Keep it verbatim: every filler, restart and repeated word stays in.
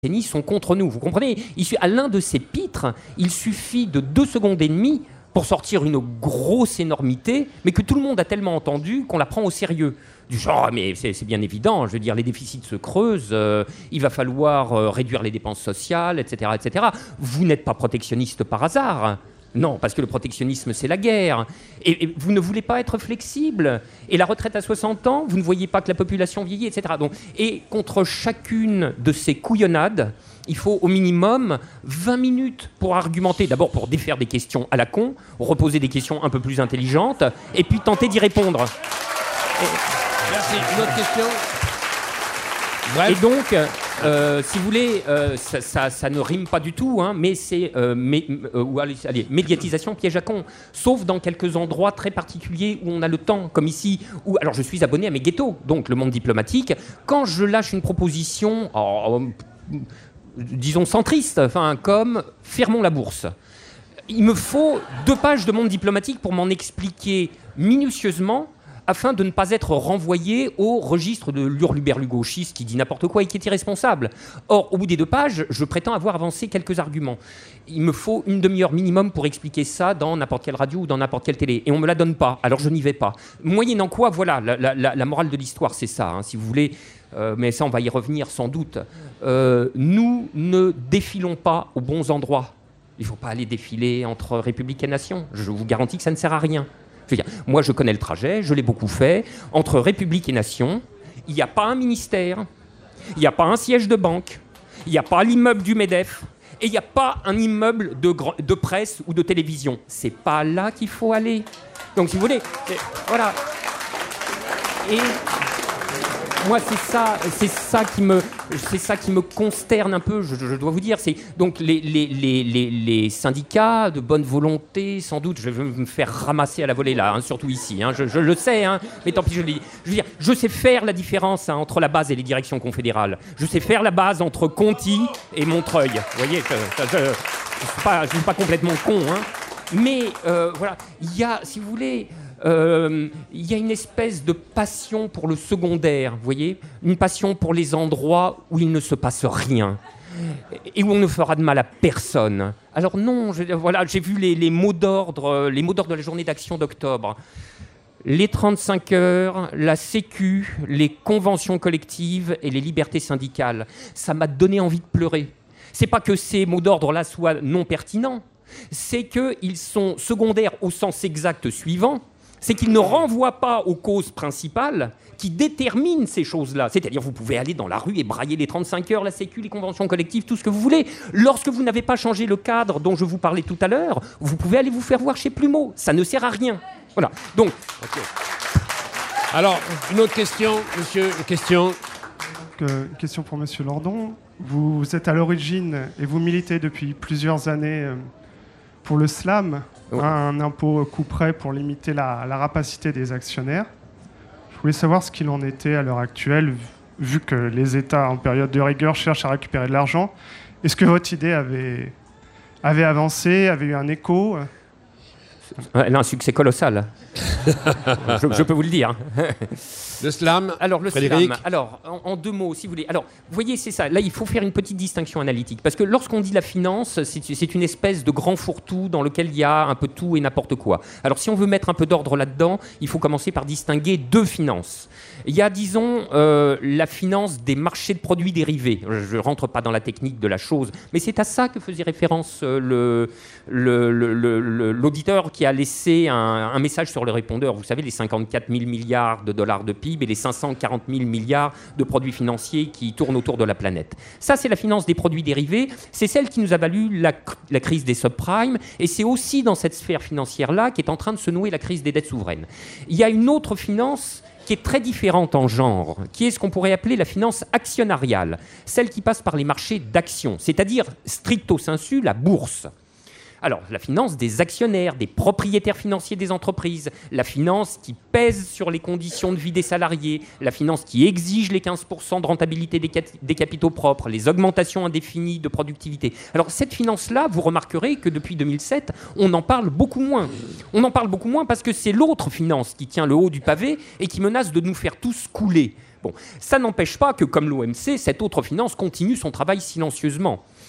sont contre nous. Vous comprenez? Il, À l'un de ces pitres, il suffit de deux secondes et demie pour sortir une grosse énormité, mais que tout le monde a tellement entendu qu'on la prend au sérieux. Du genre, mais c'est bien évident, je veux dire, les déficits se creusent, euh, il va falloir euh, réduire les dépenses sociales, et cetera, et cetera. Vous n'êtes pas protectionniste par hasard. Non, parce que le protectionnisme, c'est la guerre. Et, et vous ne voulez pas être flexible. Et la retraite à soixante ans, vous ne voyez pas que la population vieillit, et cetera. Donc, et contre chacune de ces couillonnades, il faut au minimum vingt minutes pour argumenter, d'abord pour défaire des questions à la con, reposer des questions un peu plus intelligentes, et puis tenter d'y répondre. Et... Merci. Une autre question? Bref. Et donc, euh, si vous voulez, euh, ça, ça, ça ne rime pas du tout, hein, mais c'est euh, mé, euh, allez, allez, médiatisation piège à con. Sauf dans quelques endroits très particuliers où on a le temps, comme ici. Où, alors, je suis abonné à mes ghettos, donc le monde diplomatique. Quand je lâche une proposition, oh, disons centriste, enfin, comme fermons la bourse. Il me faut deux pages de monde diplomatique pour m'en expliquer minutieusement, afin de ne pas être renvoyé au registre de l'hurluberlu-gauchiste qui dit n'importe quoi et qui est irresponsable. Or, au bout des deux pages, je prétends avoir avancé quelques arguments. Il me faut une demi-heure minimum pour expliquer ça dans n'importe quelle radio ou dans n'importe quelle télé. Et on ne me la donne pas, alors je n'y vais pas. Moyennant quoi, voilà, la, la, la morale de l'histoire, c'est ça, hein, si vous voulez, euh, mais ça, on va y revenir sans doute. Euh, nous ne défilons pas aux bons endroits. Il ne faut pas aller défiler entre République et Nation. Je vous garantis que ça ne sert à rien. Je veux dire, moi, je connais le trajet, je l'ai beaucoup fait. Entre République et Nation, il n'y a pas un ministère, il n'y a pas un siège de banque, il n'y a pas l'immeuble du MEDEF, et il n'y a pas un immeuble de, de presse ou de télévision. C'est pas là qu'il faut aller. Donc, si vous voulez, voilà. Et moi, c'est ça, c'est ça qui me, c'est ça qui me consterne un peu. Je, je dois vous dire, c'est donc les, les, les, les, les syndicats de bonne volonté, sans doute. Je vais me faire ramasser à la volée là, hein, surtout ici. Hein, je, je le sais, hein, mais tant pis, je le dis. Je veux dire, je sais faire la différence hein, entre la base et les directions confédérales. Je sais faire la base entre Conti et Montreuil. Vous voyez, je, je, je, je suis pas, je suis pas complètement con, hein. Mais euh, voilà, il y a, si vous voulez. Il euh, y a une espèce de passion pour le secondaire, vous voyez, une passion pour les endroits où il ne se passe rien et où on ne fera de mal à personne. Alors non, je, voilà, j'ai vu les, les mots d'ordre, les mots d'ordre de la journée d'action d'octobre. Les trente-cinq heures, la Sécu, les conventions collectives et les libertés syndicales. Ça m'a donné envie de pleurer. C'est pas que ces mots d'ordre-là soient non pertinents, c'est qu'ils sont secondaires au sens exact suivant. C'est qu'il ne renvoie pas aux causes principales qui déterminent ces choses-là. C'est-à-dire, vous pouvez aller dans la rue et brailler les trente-cinq heures, la Sécu, les conventions collectives, tout ce que vous voulez. Lorsque vous n'avez pas changé le cadre dont je vous parlais tout à l'heure, vous pouvez aller vous faire voir chez Plumeau. Ça ne sert à rien. Voilà. Donc. Okay. Alors, une autre question, monsieur. Une question. Donc, euh, question pour monsieur Lordon. Vous êtes à l'origine et vous militez depuis plusieurs années euh, pour le slam. Oui. Un impôt couperet pour limiter la, la rapacité des actionnaires. Je voulais savoir ce qu'il en était à l'heure actuelle, vu que les États en période de rigueur cherchent à récupérer de l'argent. Est-ce que votre idée avait, avait avancé, avait eu un écho ? Elle a un succès colossal. je, je peux vous le dire. Le slam, alors, le Frédéric. slam. Alors, en, en deux mots, si vous voulez. Alors, vous voyez, c'est ça. Là, il faut faire une petite distinction analytique. Parce que lorsqu'on dit la finance, c'est, c'est une espèce de grand fourre-tout dans lequel il y a un peu tout et n'importe quoi. Alors, si on veut mettre un peu d'ordre là-dedans, il faut commencer par distinguer deux finances. Il y a, disons, euh, la finance des marchés de produits dérivés. Je ne rentre pas dans la technique de la chose, mais c'est à ça que faisait référence euh, le, le, le, le, l'auditeur qui a laissé un, un message sur le répondeur. Vous savez, les cinquante-quatre mille milliards de dollars de P I B et les cinq cent quarante mille milliards de produits financiers qui tournent autour de la planète. Ça, c'est la finance des produits dérivés. C'est celle qui nous a valu la, la crise des subprimes, et c'est aussi dans cette sphère financière-là qu'est en train de se nouer la crise des dettes souveraines. Il y a une autre finance qui est très différente en genre, qui est ce qu'on pourrait appeler la finance actionnariale, celle qui passe par les marchés d'actions, c'est-à-dire stricto sensu la bourse. Alors, la finance des actionnaires, des propriétaires financiers des entreprises, la finance qui pèse sur les conditions de vie des salariés, la finance qui exige les quinze pour cent de rentabilité des, cap- des capitaux propres, les augmentations indéfinies de productivité. Alors, cette finance-là, vous remarquerez que depuis deux mille sept, on en parle beaucoup moins. On en parle beaucoup moins parce que c'est l'autre finance qui tient le haut du pavé et qui menace de nous faire tous couler. Bon, ça n'empêche pas que, comme l'O M C, cette autre finance continue son travail silencieusement.